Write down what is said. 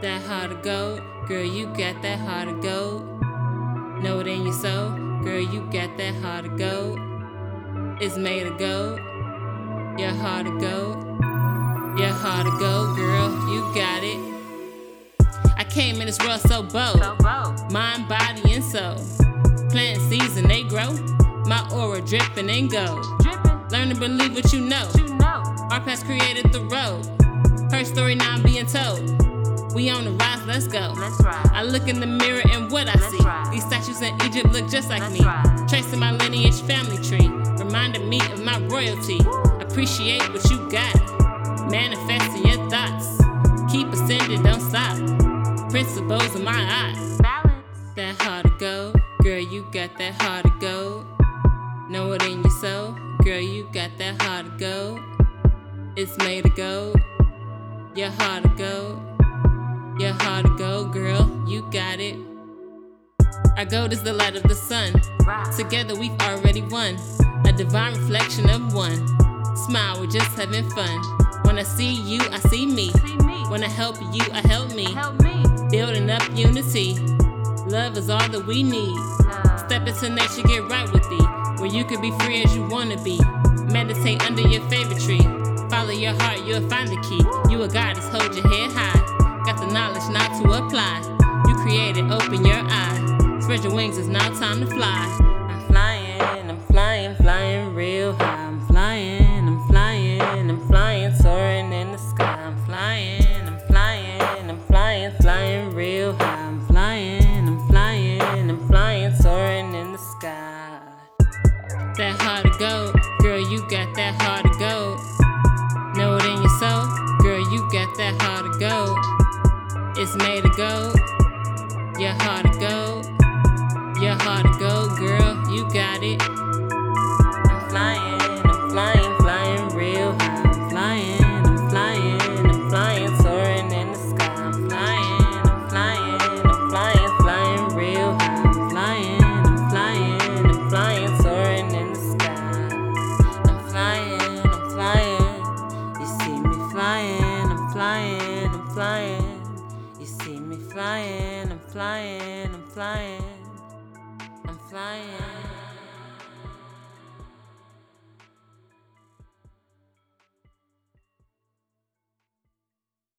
That heart to go, girl, you got that heart to go. Know it in your soul, girl, you got that heart to go. It's made to go, your heart to go. Your heart to go, girl, you got it. I came in this world so bold, mind, body, and soul. Plant seeds and they grow, my aura dripping and gold. Learn to believe what you know. Our past created the road, her story now being told. We on the rise, let's go. I look in the mirror and what I see. These statues in Egypt look just like me. Tracing my lineage family tree, reminding me of my royalty. Appreciate what you got, manifesting your thoughts. Keep ascending, don't stop. Principles in my eyes. That heart to go, girl, you got that heart to go. Know it in your soul, girl, you got that heart to go. It's made to go, your heart to go. Your heart to go, girl, you got it. Our gold is the light of the sun. Together we've already won. A divine reflection of one. Smile, we're just having fun. When I see you, I see me. When I help you, I help me. Building up unity. Love is all that we need. Step into nature, get right with thee. Where you can be free as you wanna be. Meditate under your favorite tree. Follow your heart, you'll find the key. You a goddess, hold your head high. Got the knowledge now to apply. You created, open your eyes. Spread your wings, it's now time to fly. I'm flying, flying real high. I'm flying, soaring in the sky. I'm flying real high. I'm flying, soaring in the sky. That heart to go, girl, you got that heart to go. Know it in your soul, girl, you got that heart to go. It's made to go, your heart to go. Your heart to go, girl, you got it. I'm flying real high. I'm flying, soaring in the sky. I'm flying real high. I'm flying, soaring in the sky. I'm flying, you see me flying. I'm flying. You see me flying, I'm flying.